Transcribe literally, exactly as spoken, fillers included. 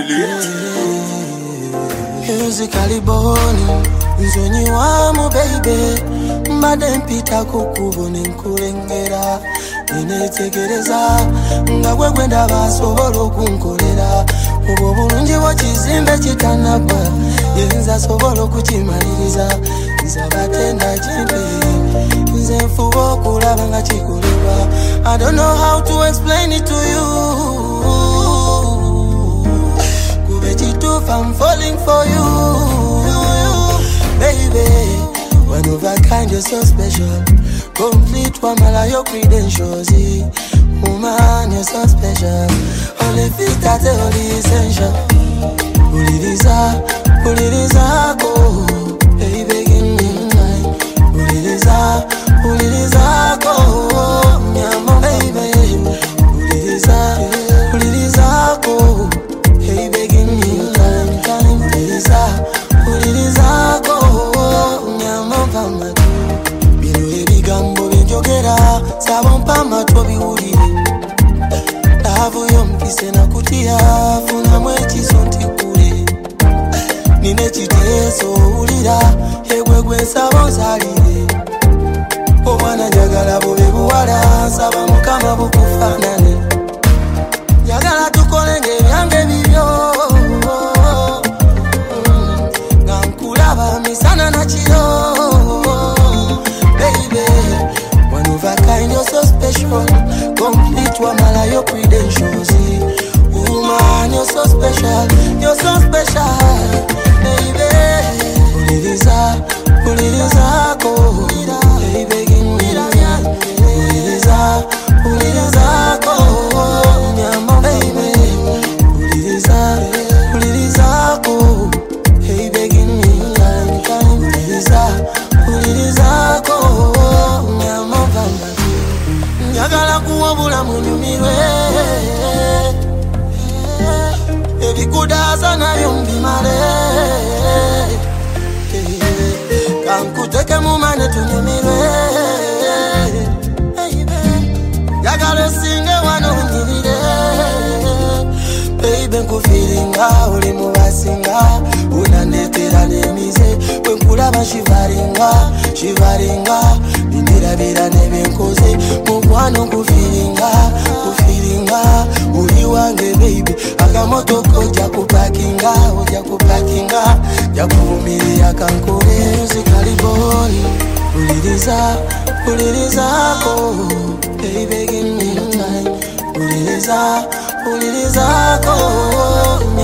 Musically born, nzonyi wamu baby. Mbade mpita kukubona nkulengera. Ninetegereza nga gwe gwenda basobola okunkolera. Obwo bulungi bw'ekizimbe kitanabba, yenza sobola okukimaliriza. Nze abatenda kimpe, nze nfuba okulaba nga kikolebwa. I don't know how to explain it to you. I'm falling for you, baby. One of a kind, you're so special. Complete wamala your credentials, eh? Woman, you're so special. Only fit that only essential. Uliriza, uliriza, oh, baby, give me time. Uliriza, uliriza, oh, nyama, baby. Uliriza, uliriza, oh, baby, give me time. Uliriza, uliriza, oh, nyama, pama tu. Bino ebigambo benjogera, sabo mpama tu biwulire. Lavu yompise na kutia, funa mwechiso ntikule. Nine chiteso ulira, hegwe gwe sabo zalire. Omwana njagala bobe buwala, saba mukama bukufanane. Njagala tukolenge byange bibyo. Ngankulaba misana na chiro. Baby, one of a kind, you're so special. Complete wamala your credentials. Woman, you're so special. You're so special. Baby, uliriza, uliriza ko. Baby, give me that. Uliriza, uliriza ko. Nyama, baby. Uliriza, uliriza ko. Baby, give me that. Uliriza, uliriza ko. Nyama, pamba. Njagala kuwabula munyumirwe. Ebikudaza nabyo mbimale. Kankuteke mumane tunyumirwe. Njagala singe wano unyirire. Baby nkufiringa uli mubasinga. Unanetera nemize. Wenkulaba shivaringa, shivaringa. Bindirabira nebenkoze. Mukwano kufiringa, kufiringa. Uli wange baby. Akamotoko ja kupakinga, oja kupakinga. Ja kuvumilia kankore. Musically born, uliriza, uliriza ko. Baby give me your time. Uliriza, uliriza ko.